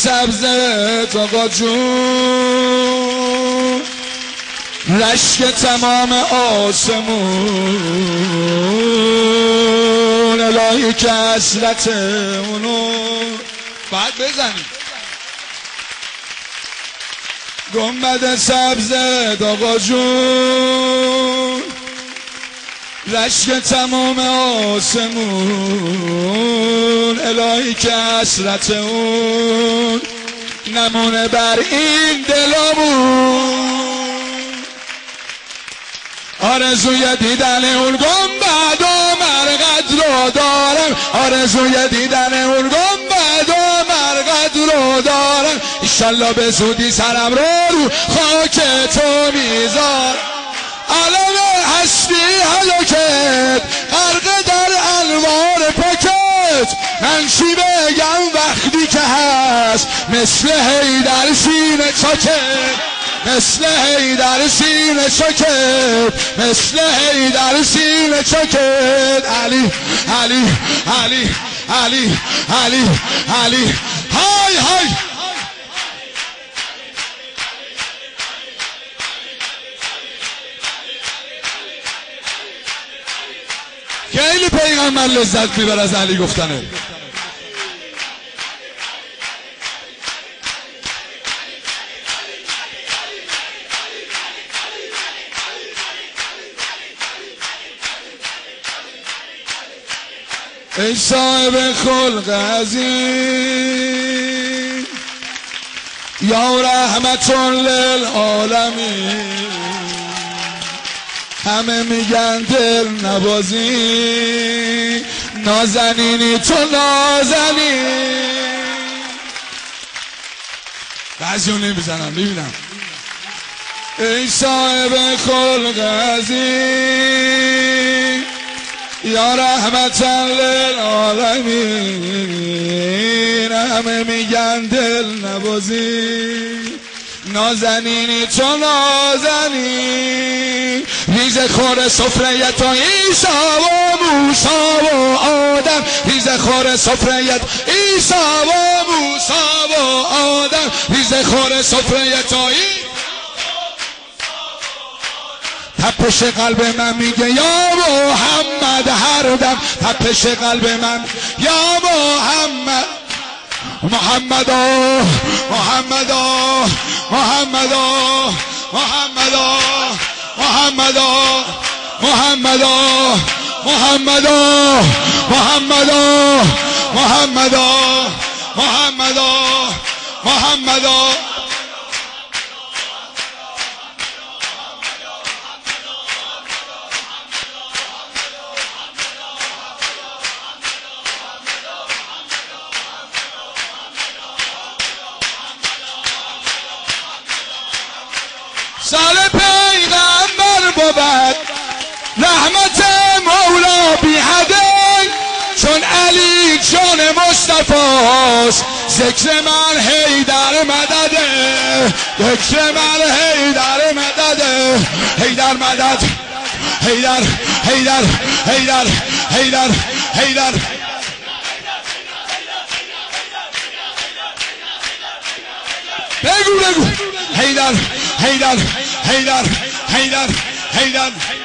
سبزت آقا جون، رشک تمام آسمون، الهی که حسرت اونو بعد بزنی. گنبد سبزت آقا جون، رشک تمام آسمون، الهی که حسرت اون نمونه بر این دلمون. آرزوی دیدن اون گنبد و مرقد رو دارم، آرزوی دیدن اون گنبد و مرقد رو دارم، ایشالله به زودی سرم رو خاک تو میذارم. علم هستی هلاکت غرق در انوار پاکت، من چی بگم وقتی که هست مثل حیدر سینه چاکت، مثل حیدر سینه چاکت، مثل حیدر سینه چاکت. علی علی علی علی علی علی های های. خیلی پیغمبر لذت میبر از علی گفتنه. ای صاحب خلق عظیم، یا رحمت للعالمین، همه میگن دل نبازی، نازنینی تو نازنین. بعضی اون نمیزنم ببینم. ای صاحب خلق عظیم، یا رحمتا للعالمین، همه میگن دل نبازی، نازنینی تو نازنین. ریز خور سفره تو عیسی و موسی و آدم، ریز خور سفره عیسی و موسی و آدم، ریز خور سفره تو تپش قلب من میگه یا محمد هر دم، تپش قلب من یا محمد، محمدا محمدا محمدا محمدا محمدا محمدا محمدا محمدا محمدا محمدا محمدا. سال پیغمبر بود رحمت مولا بی حده، چون علی جان مصطفاست ذکر من حیدر مدده، ذکر من حیدر مدده، حیدر مدد، حیدر حیدر حیدر حیدر حیدر. بگو بگو حیدر حیدر حیدر حیدر حیدر حیدر.